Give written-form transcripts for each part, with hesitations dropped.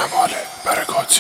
کمال برکاتی.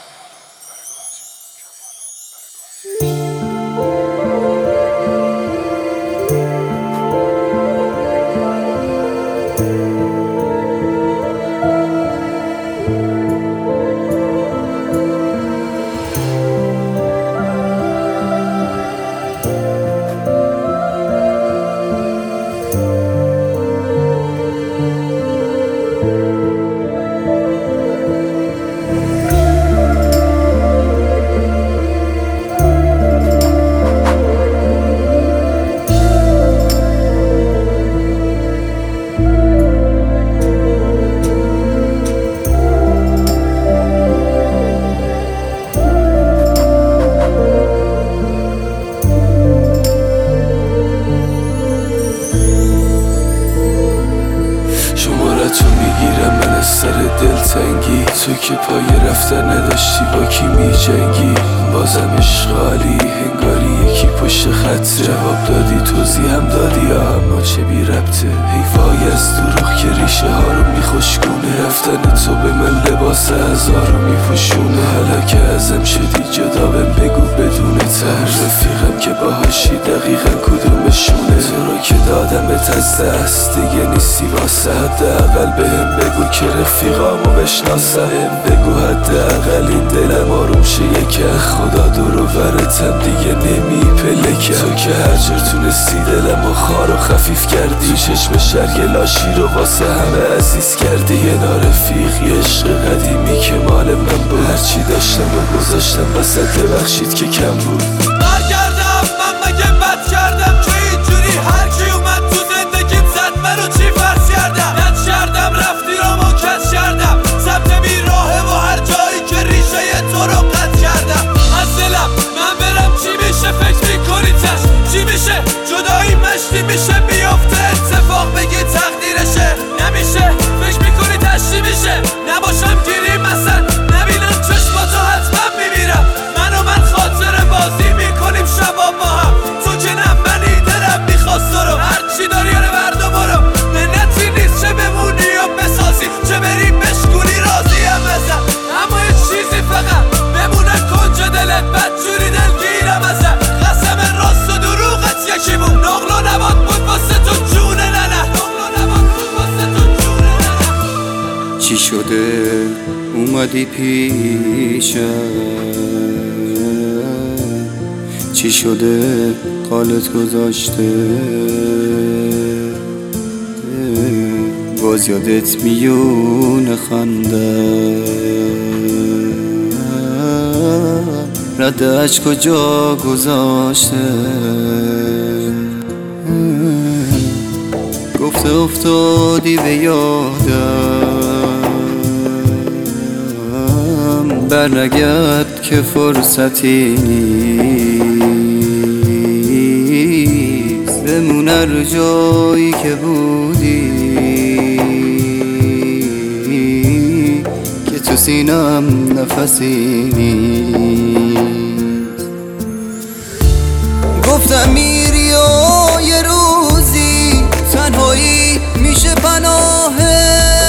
تو میگیرم من از سر دلتنگی، تو که پای رفتن نداشتی با کی میجنگی. بازم اشغالی هنگاری یکی پشت خط جواب دادی توضیح هم دادی اما چه بی ربطه. حیفای از دروغ که ریشه ها رو میخشکونه، رفتن تو به من لباس هزار رو میپوشونه. حالا که ازم شدی جدا بهم بگو بدون تر، رفیقم که باهاشی دقیقا کدومشونه. تو رو که دادمت از دست دیگه نیستی واسه، حداقل بهم بگو که رفیقامو بشناسم. بگو حداقل این دلم آروم شه یکه، خدا دور و برتم دیگه نمی پلکم. تو که هر جور تونستی دلمو خار و خفیف کردی، چشم شرگلاشی رو واسه همه عزیز کردی. یه نارفیق یه عشق قدیمی که مال من بود، هرچی داشتم و گذاشتم وسط ببخشید که کم بود. برگردم من مگه بد کردم که اینجوری هر کی اومد تو زندگیم زد منو چی فرض کردم؟ نت کردم رفتی رو کج کردم، سمت بیراهه و هر جایی که ریشه تو رو قطع کردم. از دلم من برم چی میشه فکر میکنی تش چی میشه؟ جدایی مشتی میشه بیافته اتفاق بگی تقدیرشه. نمیشه فکر میکنی تش چی میشه؟ نباشم گیری مثلا نبینم چشماتو حتما میمیرم. من خاطر بازی میکنیم شبا با هم، تو که نه منی دلم میخواست رو هرچی داری یاره بردا برو. منتی نیست چه بمونی و بسازی چه بری بشکونی راضیم ازم، اما یه چیزی فقط بمونه کنج دلت بدجوری دلگیرم ازم. قسم راست و دروغت یکی بود، نقل و نبات بود واسه تو جون ننه، نقل و نبات بود واسه تو جون ننه. چی شده اومدی پیشم؟ چی شده قالت گذاشته؟ باز یادت میونه خنده ردش کجا گذاشته؟ گفته افتادی به یادم، برنگرد که فرصتی نیست، بمونه رو جایی که بودی که تو سینم نفسی نیست. گفتم میری و یه روزی تنهایی میشه پناهه،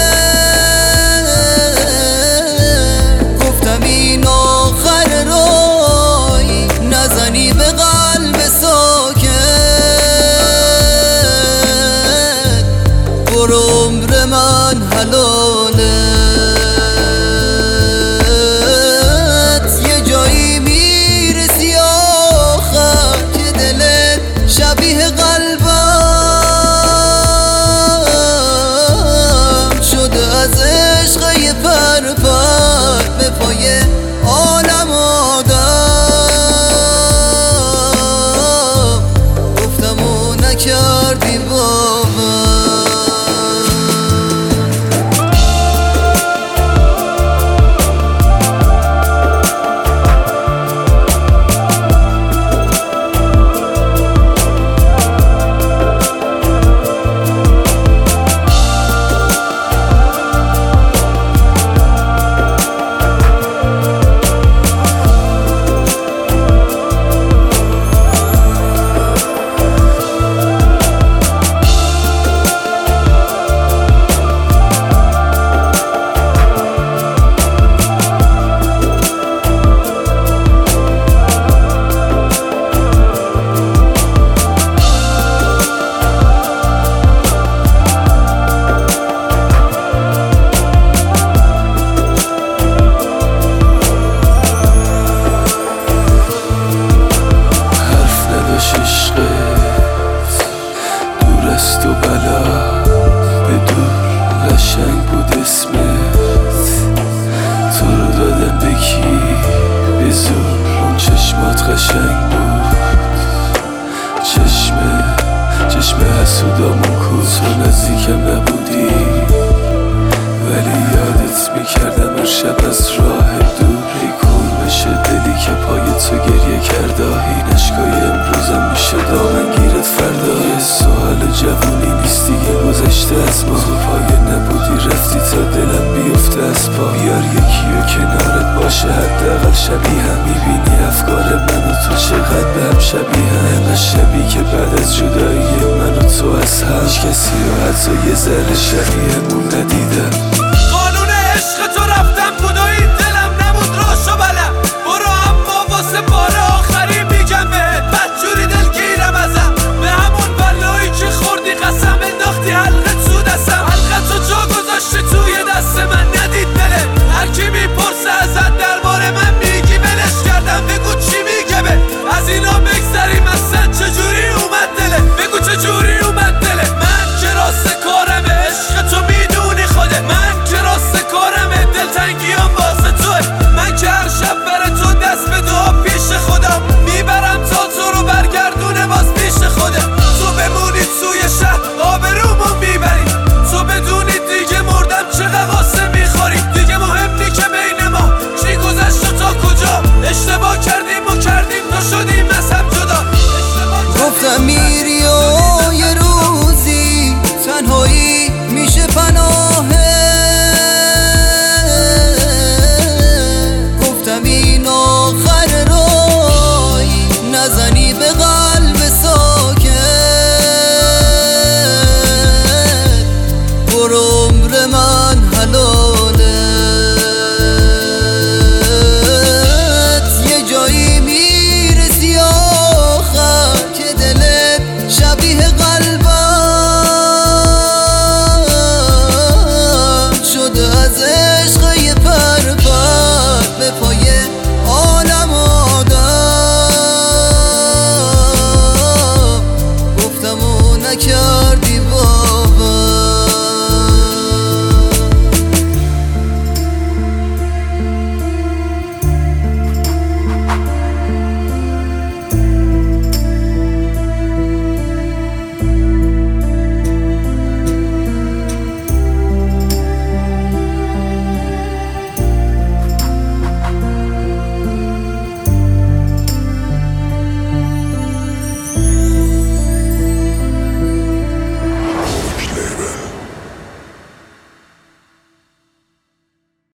به قلب ساکت برو عمر من حلالت. یه جایی میرسی آخر که دلت شبیه قلبم شده از عشق یه پر به پای عالم من قشنگ بود، چشم حسودامون کو. تو نزدیکم نبودی ولی یادت میکردم هر شب از راه دور. ای کور بشه دلی که پای تو گریه کرده، این اشکای امروزم میشه دامنگیرت فردا. یه سوال جوونی نیست دیگه گذشته از ما، تو پایه نبودی رفتی تا دلم بیفته از پا. بیار یکی و کنارت باشه حداقل شبیه هم، میبینی افکار من و تو چقدر به هم شبیه هم. اینقدر شبیه که بعد از جدایی من و تو از هم هیچ کسی رو حتی یه ذره شبیهمون ندیده.